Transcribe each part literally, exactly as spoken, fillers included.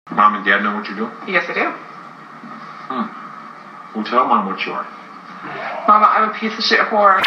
Mom and Dad know what you're doing? Yes, I do. Hmm. Well, tell Mom what you are. Mama, I'm a piece of shit whore.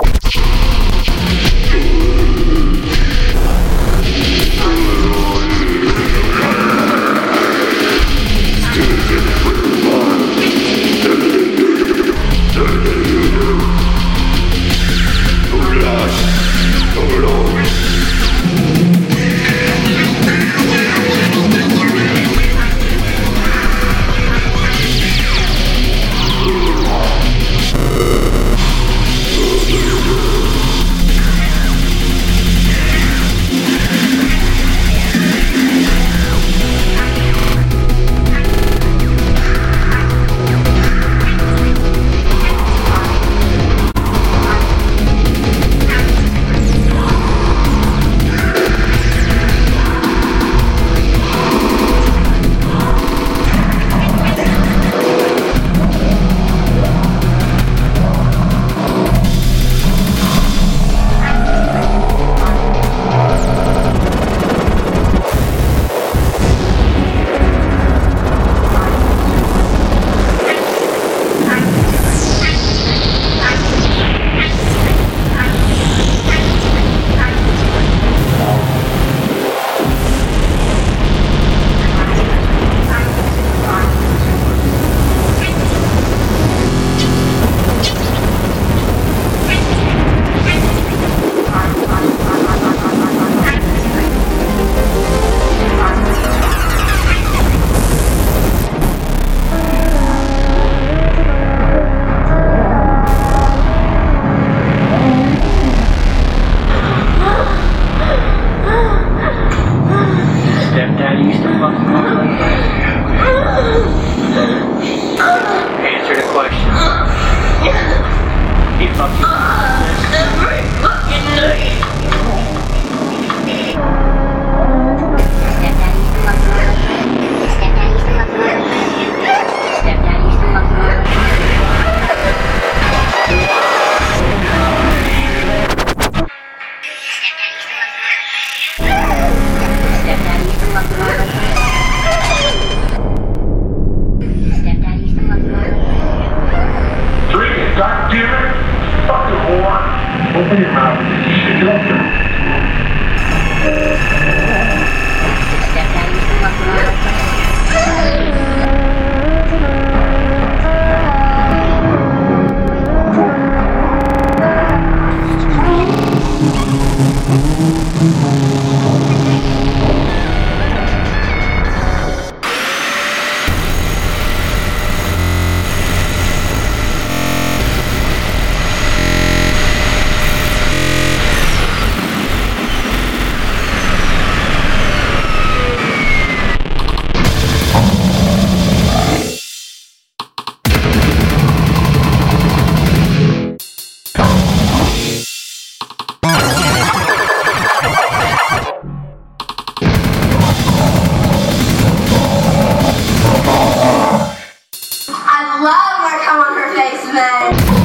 Answer the question. He fucked you every fucking night. Stepdad used to fuck mom. Stepdad used to fuck mom. Stepdad used to fuck mom. Stepdad used to fuck mom. God damn it! Fucking whore! Open your mouth and shit it up. Stepdad used to fuck mom. I love when I come on her face, man.